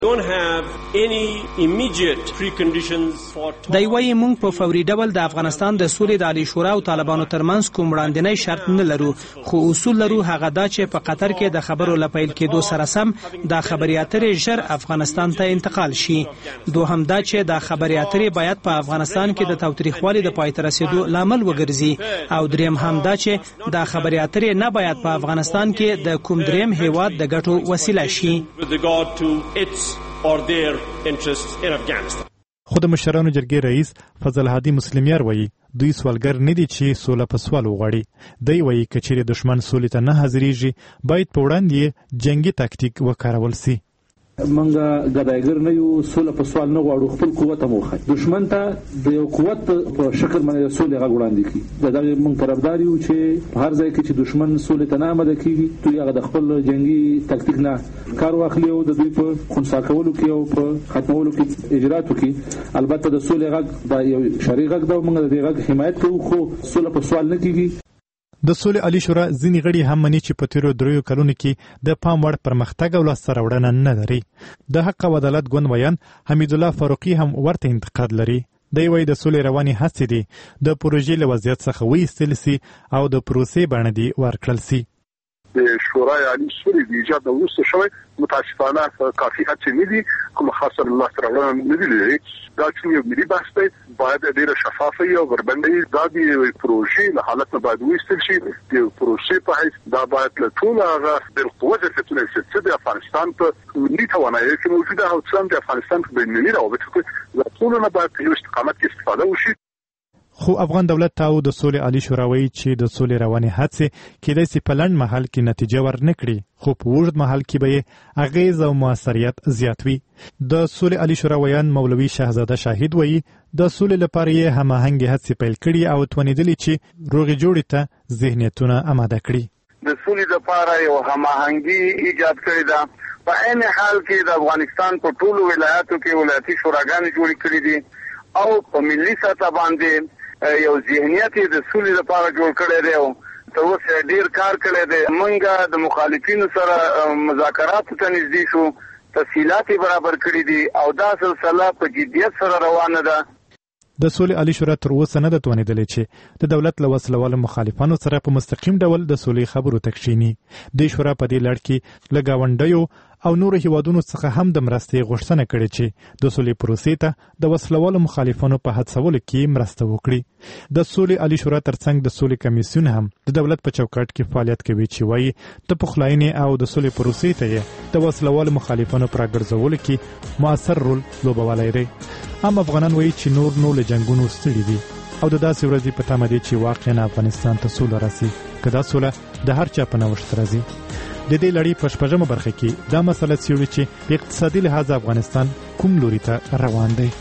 don't have any immediate preconditions for دی وايي موږ په فوري ډول د افغانستان د سولې د عالی شورا او طالبانو ترمنځ کوم وړاندینی شرط نه لرو، خو اصول لرو، هغه دا چې په قطر کې د خبرو لپیل کېدو سره سم د خبري اترې ژر افغانستان ته انتقال شي. دوهم دا چې د خبري اترې باید په افغانستان کې د تاوتریخوالي د پای ته رسیدو لامل وګرځي، او دریم هم دا چې د خبري اترې نه باید په افغانستان کې د کوم دریم هیواد د ګټو وسیله شي. or their interests in Afghanistan. خود مشرانو جرګې رئیس فضل هادي مسلمیار وایي دوی سوالګر نه دي چې سوله په سوال وغواړي. دی وایي که چیرې دشمن سولې ته نه حاضرېږي باید په وړاندې جنگي تاکتیک وکارول سي. منګه ګدایګر نه یو، سوله په سوال نه غواړو، خپل قوت هم وخت دشمن ته د یو قوت په شکل باندې سولې غږ وړاندې کړي. دغه موږ طرفدار یو چې هر ځای کې چې دشمن سولې ته نه آماده کیږي دوی هغه د خپل جنگي تاکتیک نه کار واخلي او د دوی په خنثی کولو کې او په ختمولو کې اجراتو کې. البته د سولې غږ د یو شرعي غږ دی، موږ د دې غږ حمایت کوو، خو سوله په سوال نه کیږي. د سولې عالی شورا ځینې غړي هم مني چې په تیرو 3 کلونو کې د پام وړ پرمختګ او لاسته راوړنه نه لري. د حق او عدالت ګوند ویان حمید الله فاروقي هم ورته انتقاد لري. دی وایي د سولې روانې هڅې دي د پروژې له وضعیت څخه وایستل سي او د پروسې بڼه دي ورکړل سي. د شورای عالی سولې د ایجاد وروسته شوی متاسفانه کافي هڅې نه دي، کوم خاصه لاسته راوړنه نه دي لري. دا چې یو ملي بحث دی باید ډېره شفافه او بربنډه دا د پروژې له حالت نه باید وایستل شي. د پروسې په حیث دا باید له ټول هغه بالقوه ځفتونه چې د افغانستان په ملي توانایي کې موجوده او څنګه د افغانستان په بینالمللي روابطو کې له ټولو نه باید په یو استقامت کې استفاده وشي. خو افغان دولت ته د سولې عالی شورا وایي چې د سولې روانې هڅې کېدای سي په لنډ مهال کې نتیجه ورنه کړي، خو په اوږد مهال کې به یې اغیز او موثریت زیات وي. د سولې عالی شورا ویان مولوي شهزاده شاهد وایي د سولې لپاره یې هماهنګې هڅې پیل کړي او توانېدلي چې روغې جوړې ته ذهنیتونه آماده کړي. د سولې لپاره یو هماهنګي ایجاد کړې ده. په عین حال کې د افغانستان په ټولو ولایاتو کې ولایتي شوراګانې جوړې کړې دي او په ملي سطح باندې یو ذهنیت د سولې لپاره جوړ کړی دی او تر اوسه ډیر کار کړی دی. موږ د مخالفینو سره مذاکراتو ته نږدې شو، تفصیلات برابر کړي دي او دا سلسله په جدیت سره روانه ده. د سولې عالی شورا تر اوسه نه ده توانېدلې چې د دولت له وسلوالو مخالفانو سره په مستقیم ډول د سولې خبرو ته کښیني. د شورا په دې لړ کې له ګاونډیو او نورو هیوادونو څخه هم د مرستې غوښتنه کړې چې د سولې پروسې ته د وسلوالو مخالفانو په هڅولو کې مرسته وکړي. د سولې عالی شورا ترڅنګ د سولې کمیسیون هم د دولت په چوکاټ کې فعالیت کوي چې وایي د پخلاینې او د سولې پروسې ته یې د وسلوالو مخالفانو پر راګرځولو کې مؤثر رول لوبولی دی. هم افغانان وایي چې نور له جنګونو ستړي دي او د داسې ورځې په تمه دي چې واقعا افغانستان ته سوله راسي، که دا سوله د هر چا په نوښت راځي. د دې لړۍ په 6مه برخه کې دا مسله څیړو چې په اقتصادي لحاظ افغانستان کوم لوري ته روان دی.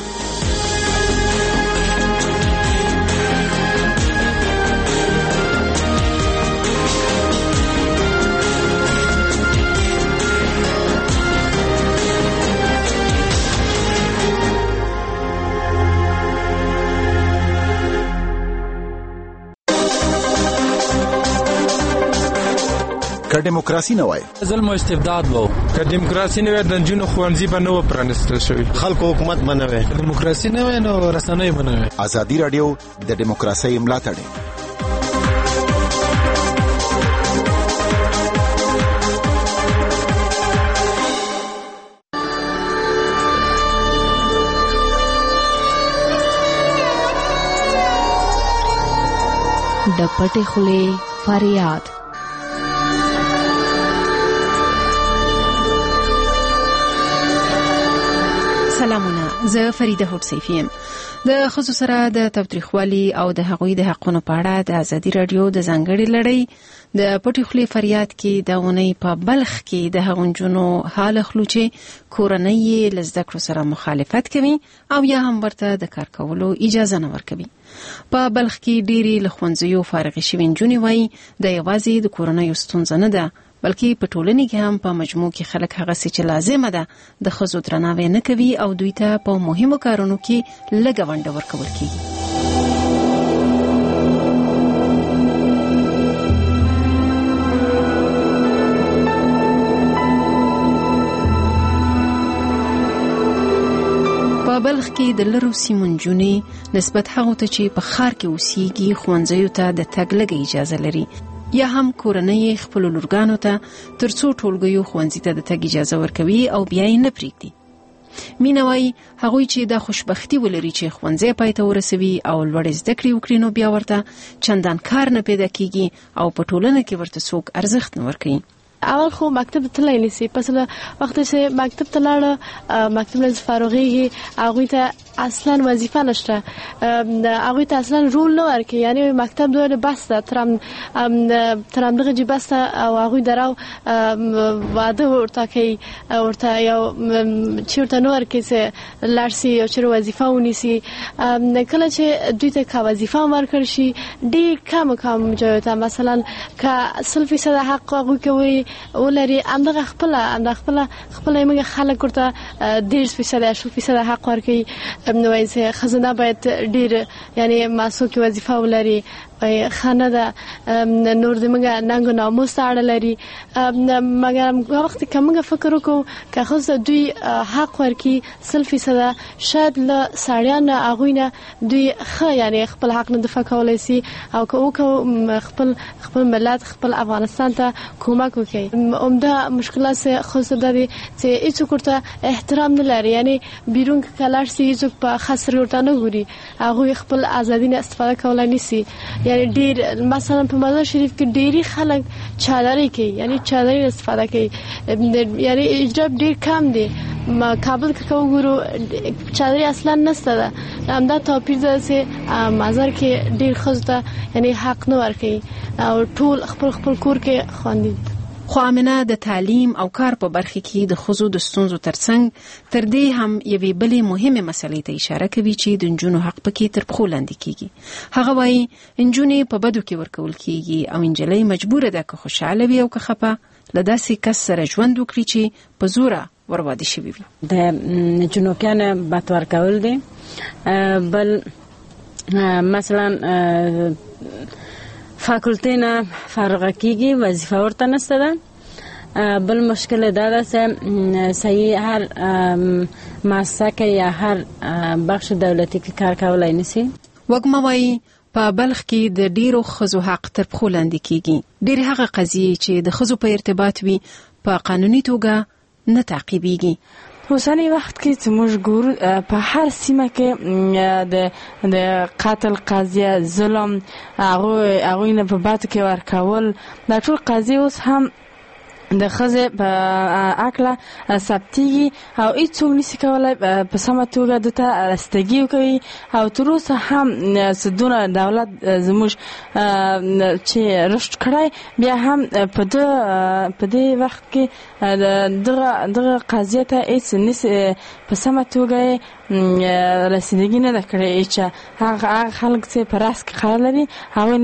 که دیموکراسي نه وای ظلم او استبداد وو، که دیموکراسي نه وای د نجونو ښوونځي به نه و پرانیستل شوي، خلکو حکومت به نه وای، دیموکراسي نه وای نو رسنۍ به نه وای. ازادي رادیو د دیموکراسۍ ملاتړ د پټې خولې فریاد. سلامونه، زه فریده هوډسیف یم. د ښځو سره د تاوتریخوالي او د هغوی د حقونو په اړه د ازادي راډیو د ځانګړې لړۍ د پټې خولې فریاد کې د اونۍ په بلخ کې د هغو نجونو حال اخلو چې کورنۍ یې له زده کړو سره مخالفت کوي او یا هم ورته د کار کولو اجازه نه ورکوي. په بلخ کې ډېرې له ښوونځیو فارغې شوې نجونې وایي د یوازې د کورنیو ستونزه نه ده بلکې په ټولنه کې هم په مجموع کې خلک هغه څه چې لازمه ده د ښځو درناوی نه کوي او دوی ته په مهمو کارونو کې لږه ونډه ورکول کیږي. بلخ کې د لرو سیمو نجونې نسبت هغو ته چې په ښار کې اوسېږي ښوونځیو ته د تګ لږه اجازه لري یا هم کورنۍ خپلو لورګانو ته تر څو ټولګیو ښوونځي ته د تګ اجازه ورکوي او بیا یې نه پرېږدي. مینه وایي هغوی چې دا خوشبختي ولري چې ښوونځی پای ته ورسوي او لوړې زده کړې وکړي نو بیا ورته چندان کار نه پیدا کیږي او په ټولنه کې ورته څوک ارزښت نه ورکوي. اول خو مکتب ته تللی نسی، پس وخت چې مکتب ته لاړه مکتب نه فارغېږي هغوی ته اصلا وظیفه نشته، هغوی ته اصلا رول نه ورکوي، یعنی مکتب دوی بس ده تر همدغه جې بس ده او هغوی درو واده ورته کوي، ورته یو چې ورته نه ورکوي چې لاړ سي او چېرې وظیفه ونیسي. کله چې دوی ته که وظیفه هم ورکړل شي ډېر کم جایو ته مثلا که 100% حق هغوی کوي ولري همدغه خپله موږ خلک ورته 10% 80% حق ورکوي. نو وایي چې ښځه نه باید ډېر یعنی معصوکې وظیفه ولري، خانه ده نور د موږ ننګ و ناموس ته اړه لري. مګر وخت که موږ فکر وکړو که ښځه دوی حق ورکړي 100% شاید له سړیان نه هغوی نه دوی ښه یعنی خپل حق نه دفاع کولی سي او که وکړو خپل ملت خپل افغانستان ته کمک وکړي. عمده مشکلات ښځو دا دي چې هېڅوک ورته احترام نه لري، یعنی بیرون که لاړ سي هېڅوک په ښه سترګې ورته نه ګوري، هغوی خپل ازادي نه استفاده کولی نشي. یعنی ډېر مثلا په مزار شریف کې ډېری خلک چادرې کوي، یعنی چادرې استفاده کوي، یعنی اجراب ډېر کم دی. کابل کې وګورو چادرې اصلا نشته ده. همدا توپیر ده چې مزار کې ډېر ښځو ته یعنی حق نه ورکوي او ټول خپل کور کې خواندي. خو امینه د تعلیم او کار په برخه کې د ښځو د ستونزو ترڅنګ تر دې هم یوې بلې مهمې مسلې ته اشاره کوي چې د نجونو حق پکې تر پښو لاندې کیږي. هغه وایي نجونې په بدو کې ورکول کیږي او نجلۍ مجبوره ده که خوشحاله وي او که خفه له داسې کس سره ژوند وکړي چې په زوره ورواده شوي وي. د جنوکیانو بد ورکول دي. بل مثلا فاکولټې نه فارغه کیږي، وظیفه ورته نشته ده. بل مشکل دا ده چې صحیح هر مؤسسه کې یا هر بخش دولتي کې کار کولی نشي. وږمه وایي په بلخ کې د ډیرو ښځو حق تر پښو لاندې کیږي. ډېرې هغه قضیې چې د ښځو په ارتباط وي په قانوني توګه نه تعقیبېږي. اوسنی وخت کې چې موږ ګورو په هر سیمه کې د قتل قضیه، ظلم، هغوی نه په باتو کې ورکول، دا ټول قضیې اوس هم د ښځې په عقله ثبتېږي او هېڅوک نشي کولی په سمه توګه ده ته رسیدګي وکوي. او تر اوسه هم چې دونه دولت زموږ چې رشد کړی بیا هم په دې وخت کې دغه قضیه ته هېڅ نشي په سمه توګه رسیدګي نه ده کړې. چې هغه خلک چې په راس کې قرار لري هغوی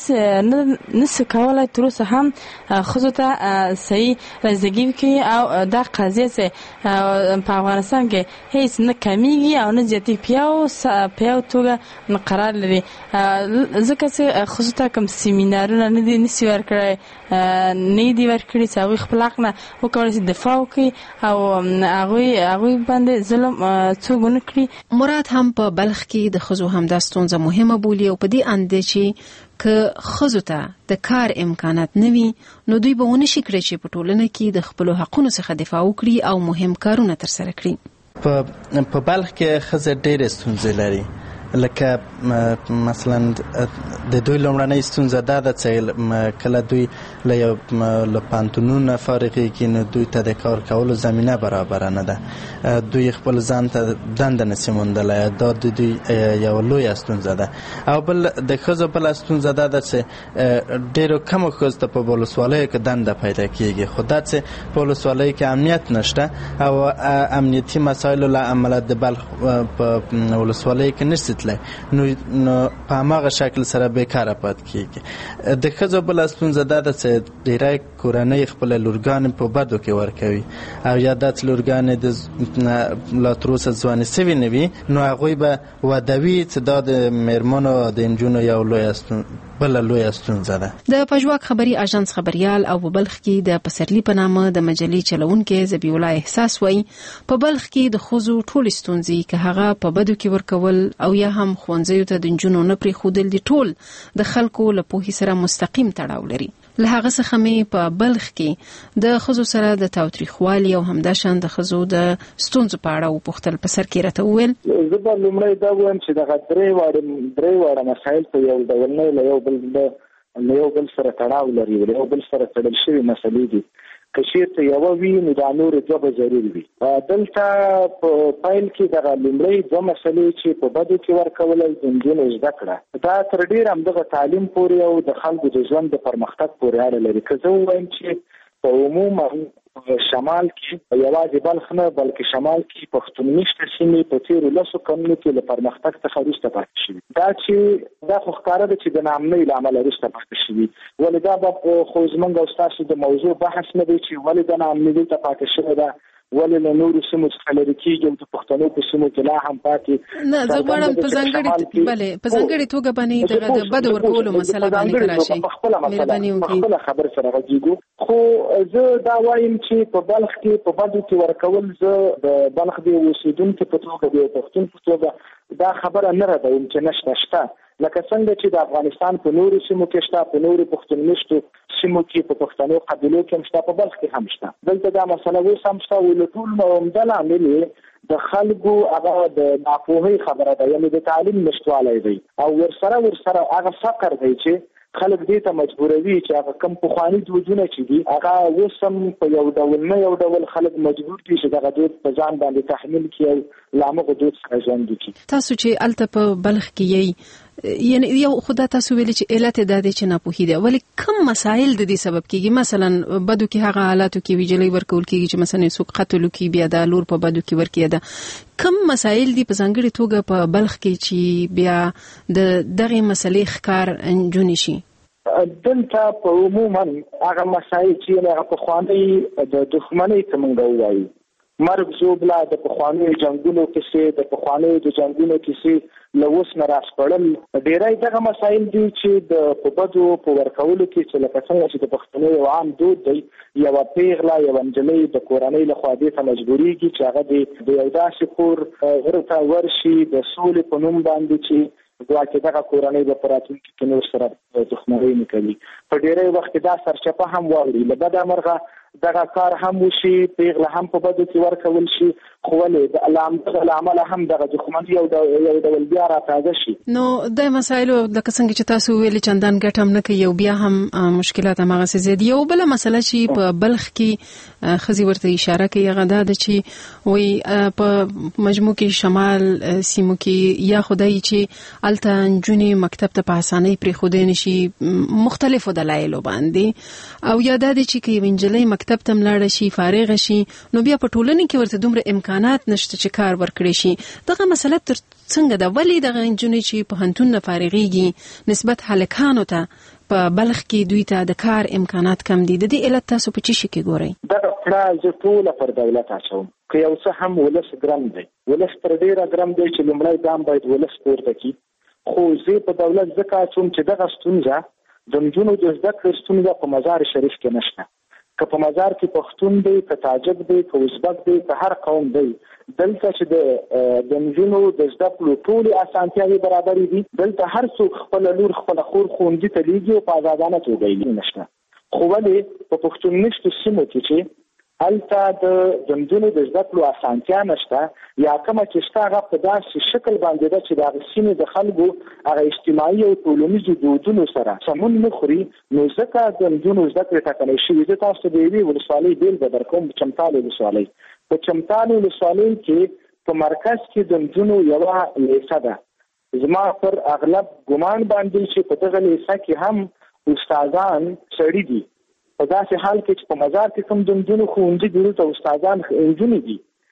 نشي کولی تر اوسه هم ښځو ته صحیح رسیدګي وکړي او دا قضیه چې په افغانستان کې هیڅ نه کمیږي او نه زیاتېږي په یو توګه نه قرار لري. ځکه چې ښځو ته کوم سیمینارونه نشي ورکړی، نه دي ورکړي چې هغوی خپل حق نه وکولی شي دفاع وکړي او هغوی باندې ظلم څوک ونه کړي. مراد هم په بلخ کې د ښځو همدا ستونزه مهمه بولي او په دې اند دی چې که ښځو ته د کار امکانات نه وي نو دوی به ونه شي کړی چې په ټولنه کې د خپلو حقونو څخه دفاع وکړي او مهم کارونه ترسره کړي. په بلخ کې ښځې ډېرې ستونزې لري، لکه مثلا د دوی لومړنۍ ستونزه دا ده چې کله دوی له پوهنتونونو فارغېږي نو دوی ته د کار کولو زمینه برابره نه ده. دوی خپل ځان ته دنده نشي موندلی، دا د دوی یوه لویه ستونزه ده. او بل د ښځو بله ستونزه دا ده چې ډېرو کمو ښځو ته په ولسوالیو کې دنده پیدا کېږي، خو دا چې په ولسوالیو کې امنیت نشته او امنیتي مسایلو له امله د بلخ په ولسوالیو کې نشي نو په هماغه شکل سره بیکاره پاتې کېږي. د ښځو بله ستونزه دا ده چې ډېری کورنۍ خپله لورګانې په بدو کې ورکوي او یا دا چې لورګانې لا تر اوسه ځوانې سوي نه وي نو هغوی به ودوي چې دا د مېرمنو او د نجونو یو لویه بل لوی ستونزه ده. د پژواک خبري اژانس خبريال او په بلخ کې د پسرلی په نامه د مجلې چلونکو ذبیح الله احساس وایي په بلخ کې د خوځو ټول ستونزې که هغه په بدو کې ورکول او یا هم خوندزیو ته د جنونو نه پرې خودل دي ټول د خلکو له پوهې سره مستقیم تړاو لري. له هغه څخه مې په بلخ کې د خزو سره د تاوتریخوالي او همداشان د خزو د ستونزو په اړه وپوښتل. په سر کې راته وویل زه به لومړی دا وایم چې دغه درې واړه مسایل په یو ډول نه له یو بل سره تړاو لري، له یو بل سره تړل شوي مسلې دي. که چېرته یوه وي نو دا نورې دوه به ضرور وي. دلته په پیل کې دغه لومړی دوه مسلې چې په بدو کې ورکول او د نجونو زده کړه، دا تر ډېره همدغه تعلیم پورې او د خلکو د ژوند د پرمختګ پورې اړه لري. که زه ووایم چې په عموما شمال کې یوازې بلخ نه بلکې شمال کې پښتون میشته سیمې په تیرو 10 کلونو کې له پرمختګ څخه وروسته پاتې شوي. دا خو ښکاره ده چې د ناامنۍ له امله وروسته پاتې شوي. ولې دا به خو زموږ او ستاسو د موضوع بحث نه دی چې ولې د ناامنۍ دلته پاتې شوې ده، ولې له نورو سیمو څخه لرې کېږي او د پښتنو په سیمو کې لا هم پاتې. نه زه غواړم په ځانګړې توګه باندې د بدو ورکولو مسله باندې راشي. خپله خبر سره غږیږو. خو زه دا وایم چې په بلخ کې په بدو کې ورکول، زه د بلخ د اوسېدونکي په توګه د پښتون په توګه دا خبره نه ردوم چې شته لکه څنګه چې د افغانستان په نورو سیمو کې شته، په نورو پښتون میشتو سیمو کې، په پښتنو قبیلو کې هم شته، په بلخ کې هم شته. دلته دا مسله اوس هم شته. له ټولو عمده لامل د خلکو هغه د ناپوهۍ خبره ده، یعنې د تعلیم نشتوالی دی او ورسره هغه فقر دی چې خلک دې ته مجبوروي چې هغه کم پخواني دودونه چې دي هغه اوس هم په یو ډول خلک مجبور دي چې دغه دود په ځان باندې تحمیل کړي او له همغه دود څخه ژوند وکړي. تاسو چې هلته په بلخ کې یعنی یو خدا تاسو ویلي چې علت دا دی چې ناپوهي ده، ولی کم مسایل د دې سبب کېږي؟ مثلا بدو کې هغه حالاتو کې ویجلې ورکول کېږي چې مثلا څوک قتل وکړي بیا د لور په بدو کې ورکړي. ده کم مسایل دي په ځانګړې توګه په بلخ کې چې بیا د دغه مسلې ښکار نجونې شي؟ دلته په عموما هغه مسایل چې هغه پخوانۍ د دښمنۍ ته موږ ووایو، مرګ زوبله د پخوانیو جنګونو کیسې، د پخوانیو د جنګونو کیسې له اوس نه راسپړل، ډېری دغه مسایل دي چې په بدو په ورکولو کې چې لکه څنګه چې د پښتنو یو عام دود دی، یوه پیغله یوه نجلۍ د کورنۍ لخوا دې ته مجبورېږي چې هغه د یو داسې کور ورته ورشي د سولې په نوم باندې چې ګواکې دغه کورنۍ به په راتلونکي کې نور سره دښمنۍ نه کوي. په ډېری وخت کې دا سرچپه هم واوړي، له بده مرغه دغه کار هم وشي، پیغله هم په بدو کې ورکول شي، خو ولې له امله هم دغه دښمني یو ډول بیا راتازه شي. نو د مسایلو لکه څنګه چې تاسو ویلي چندان ګټه هم نه کوي او بیا هم مشکلات هماغسې زیات دي. یو بله مسله چې په بلخ کې ښځې ورته اشاره کوي هغه دا ده چې وایي په مجموع کې شمال سیمو کې یا خدای چې هلته نجونې مکتب ته په اسانۍ پرېښودی نه شي مختلفو دلایلو باندې، او یا دا ده چې که یوه نجلۍ مکتب ته ملاړه شي فارغه شي نو بیا په ټولنه کې ورته دومره امکانات نشته چې کار ورکړي شي. دغه مسله تر څنګه ده؟ ولې دغه نجونې چې پوهنتون نه فارغېږي نسبت هلکانو ته په بلخ کې دوی ته د کار امکانات کم دي؟ د دې علت تاسو په څه شي کې ګورئ؟ دغه پړه زه ټوله پر دولت اچوم. که یو څه هم ولس ګرم دی، ولس تر ډېره ګرم دی چې لومړی ګام باید ولس پورته کړي، خو زه په دولت ځکه اچوم چې دغه ستونزه د نجونو د زده کړې ستونزه په مزار شریف کې نشته. که په مزار کې پښتون دی، که تاجک دی، که ازبک دی، که هر قوم دی، دلته چې د نجونو د زده کړو ټولې اسانتیاوې برابرې دي. دلته هر څوک خپله لور خپله خور ښوونځي ته لیږي او په ازادانه توګه یې نشته. خو ولې په پښتون میشتو سیمو کې چې هلته د نجونو د زده کړو اسانتیا نشته یا کومه چې شته هغه په داسې شکل باندې ده چې د هغې سیمې د خلکو هغه اجتماعي او ټولنیزو دودونو سره سمون نه خوري، نو ځکه د نجونو زده کړې ټاکنۍ شوي. زه تاسو ته د یوې ولسوالۍ بېلګه درکوم، چمتال ولسوالۍ. په چمتال ولسوالۍ کې په مرکز کې د نجونو یوه لیسه ده. زما پر اغلب ګمان باندې چې په دغه لیسه کې هم استادان سړي دي، په داسې حال کې چې په مزار کې کوم د نجونو ښوونځي دي دلته استادان نجونې دي،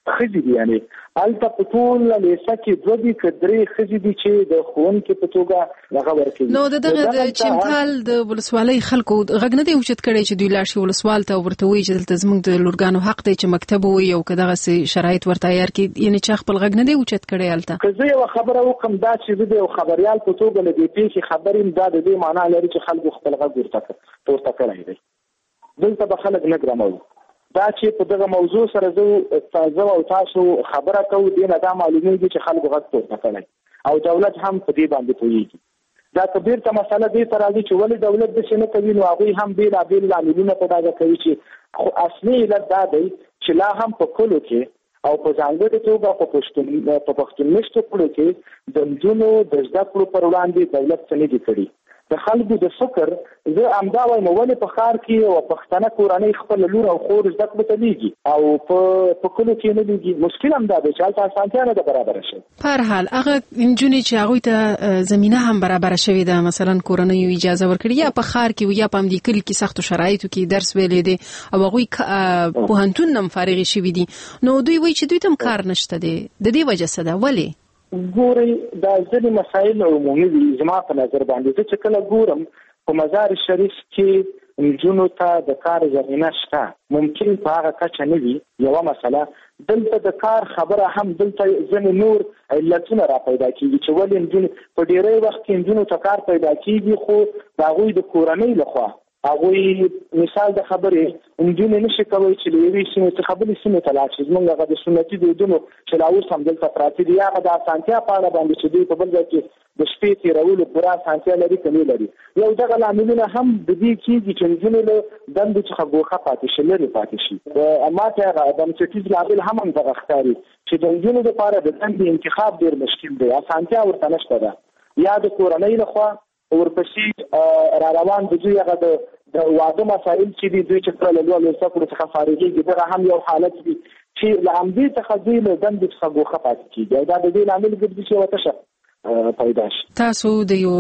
خځې دي، یعنی هلته په ټوله لیسه کې 2 دي که 3 خځې دي چې د ښوونکي په توګه هغه ورکوي. نو دغه د چینتال د ولسوالۍ خلکو غږ نه دی اوچت کړی چې دوی لاړ شي ولسوال ته ورته وایي چې دلته زموږ د لورګانو حق دی چې مکتب ووایي او که دغسې شرایط ورته عیار کړي، یعنې چا خپل غږ نه دی اوچت کړی هلته؟ که زه یوه خبره وکړم دا چې زه د یو خبریال په توګه له دې پیښې خبر یم، دا د دې معنا لري چې خلکو خپل غږ ورته پورته کړی دی. دلته به خلک نه ګرموي. دا چې په دغه موضوع سره زه او تاسو خبره کوو، دې نه دا معلومیږي چې خلکو غږ پورته کړی او دولت هم په دې باندې پوهېږي. دا که بیرته مسله دې ته راځي چې ولې دولت داسې نه کوي، نو هغوی هم بېلابېل لاملونه په ډاګه کوي چې خو اصلي علت دا دی چې لا هم په کلو کې او په ځانګړې توګه په پښتون مشتو کلو کې د نجونو د زده کړو پر وړاندې دولت څه نه دي کړي. د خلکو د فکر زه همدا وایم ولې په ښار کې یوه پښتنه کورنۍ خپله لور او خور زده کړو ته لیږي او په کلو کې نه لیږي. مشکل همدا دی چې هلته اسانتیا نه ده برابره شوې. په هر حال هغه نجونې چې هغوی ته زمینه هم برابره شوې ده، مثلا کورنیو اجازه ورکړي یا په ښار کې یا په همدې کلي کې سختو شرایطو کې درس ویلی دی او هغوی پوهنتون هم فارغې شوي دي، نو دوی وایي چې دوی ته هم کار نشته دی. د دې وجه څه ده؟ ولې؟ ګورئ دا ځینې مسایل عمومي دي زما په نظر باندې. زه چې کله ګورم په مزار شریف کې نجونو ته د کار زمینه شته، ممکن په هغه کچه نه وي یوه مسله. دلته د کار خبره هم دلته ځینې نور علتونه را پیدا کېږي چې ولې نجونې په ډېری وخت کې نجونو ته کار پیدا کېږي، خو د هغوی د کورنۍ لخوا هغوی مثال د خبرې نجونې نشي کولی چې له یوې سیمې څخه بلې سیمې ته لاړ شي. زموږ هغه د سنتي دودونو چې لا اوس هم دلته پراته دي، هغه د اسانتیا په اړه باندې چې دوی په بل ځای کې د شپې تېرولو پوره اسانتیا لري که نه لري. یو دغه لاملونه هم د دې کېږي چې نجونې له دندو څخه ګوښه پاتې شي، لرې پاتې شي. ما ته هغه بنسټیز لامل هم همدغه ښکاري چې د نجونو دپاره د دندې انتخاب ډېر مشکل دی، اسانتیا ورته نشته ده. یا د کورنۍ لخوا ورپسې را روان د دوی هغه د واده مسایل چې دي، دوی چې کله له زده کړو څخه فارغېږي، دغه هم یو حالت دی چې له همدې څخه دوی له دندې څخه ګوښه پاتې کېږي او دا د دې لامل ګرځي چې یوه تشه پیدا شي. تاسو د یو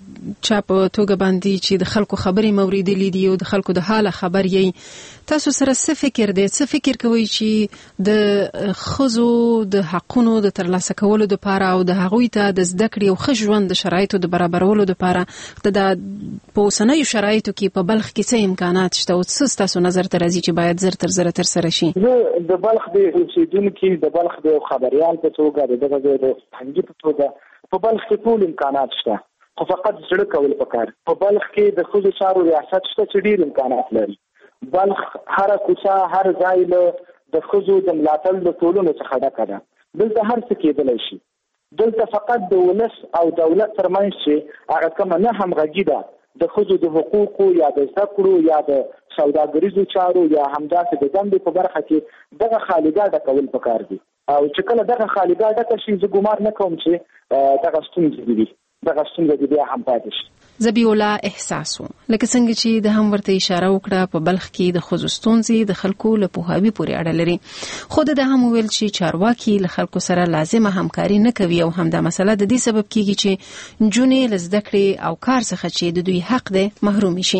چا په توګه باندې چې د خلکو خبرې موریدلې دي او د خلکو د حاله خبر یې، تاسو سره څه فکر دی؟ څه فکر کوئ چې د ښځو د حقونو د ترلاسه کولو دپاره او د هغوی ته د زده کړې او ښه ژوند د شرایطو د برابرولو دپاره د په اوسنیو شرایطو کې په بلخ کې څه امکانات شته او څه ستاسو نظر ته راځي چې باید زر تر زره ترسره شي؟ زه د بلخ د اوسېدونکي د بلخ د خبریال په توګه د دغه ځای د فرهنګي په توګه په بلخ کې ټول امکانات شته، خو فقط زړه کول پکار. په بلخ کې د ښځو چارو ریاست شته چې ډېر امکانات لري. بلخ هره کوڅه هر ځای له د ښځو د ملاتړ د ټولنو څخه ډکه ده. دلته هر څه کېدلی شي. دلته فقط د ولس او دولت ترمنځ چې هغه کومه نه همغږي ده د ښځو د حقوقو یا د زده کړو یا د سوداګریزو چارو یا همداسې د دندې په برخه کې دغه خالیګاه ډکول پکار دي. او چې کله دغه خالیګاه ډکه شي زه ګمان نه کوم چې دغه ستونزې دي دغه ستونزه بیا هم پاتې شي. ذبیح الله احساسو لکه څنګه چې د هم ورته اشاره وکړه په بلخ کې د ښځو ستونزې د خلکو له پوهاوي پورې اړه لري، خو د هم ویل چې چارواکي له خلکو سره لازمه همکاري نه کوي او همدا مسله د دې سبب کیږي چې نجونې له زده کړې او کار څخه چې د دوی حق دی محروم شي.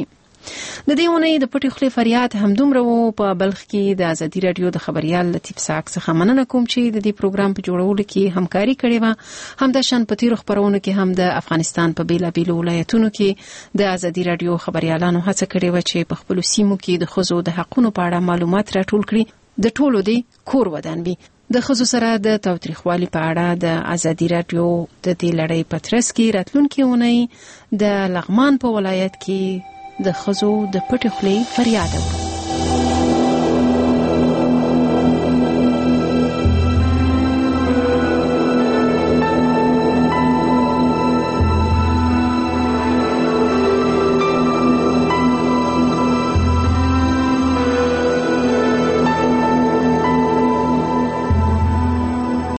د دې اونۍ د پټې خولې فریاد همدومره و. په بلخ کې د ازادي راډیو د خبریال لطیف ساک څخه مننه کوم چې د دې پروګرام په جوړولو کې همکاري کړې وه. همداشان په تیرو خپرونو کې هم د افغانستان په بیلابیلو ولایتونو کې د ازادي راډیو خبریالانو هڅه کړې وه چې په خپلو سیمو کې د ښځو د حقونو په اړه معلومات راټول کړي، د ټولو دې کور ودان وي. د ښځو سره د تاوتریخوالي په اړه د ازادي راډیو د دې لړۍ په ترڅ کې راتلونکې اونۍ د لغمان په ولایت کې د ښځو د پټې خولې فریاد اورو.